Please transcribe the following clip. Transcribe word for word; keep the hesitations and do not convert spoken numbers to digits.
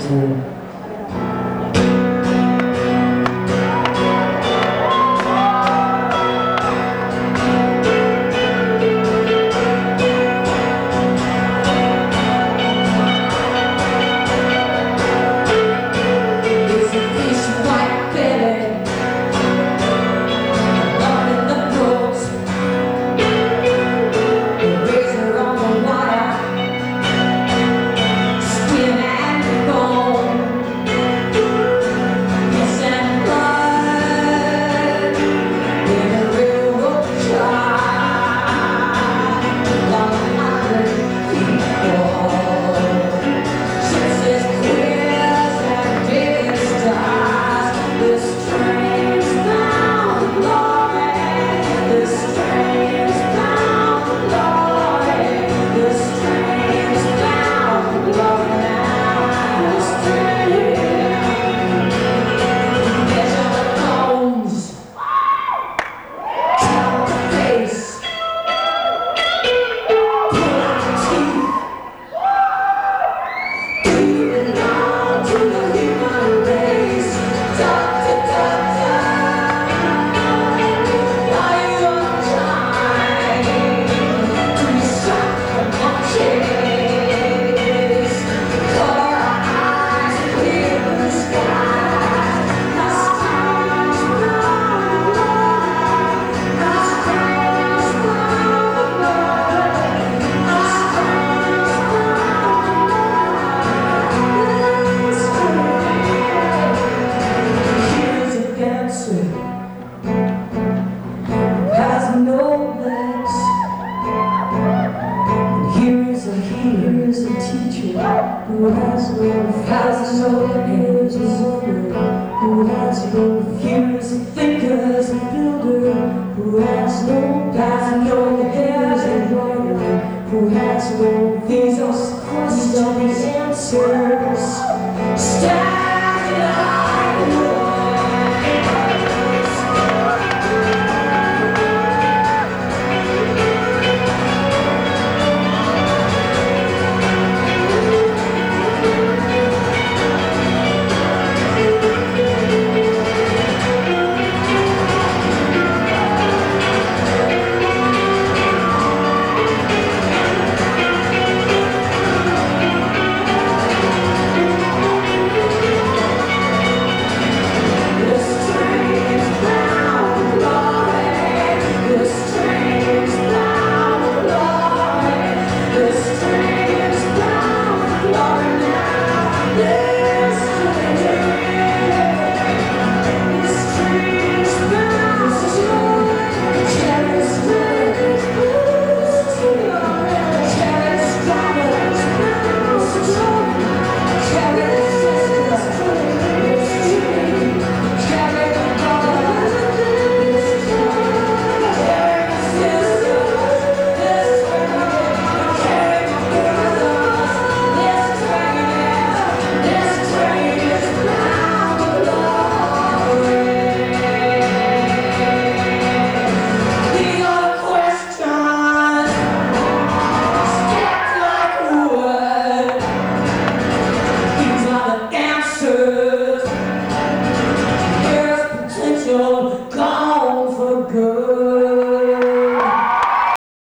turn. Has no legs. Here is a here is a teacher who has no has no ears, a wonder who has no. Here is a thinker, is a builder who has no has no hairs, a writer who has no. These are questions answered.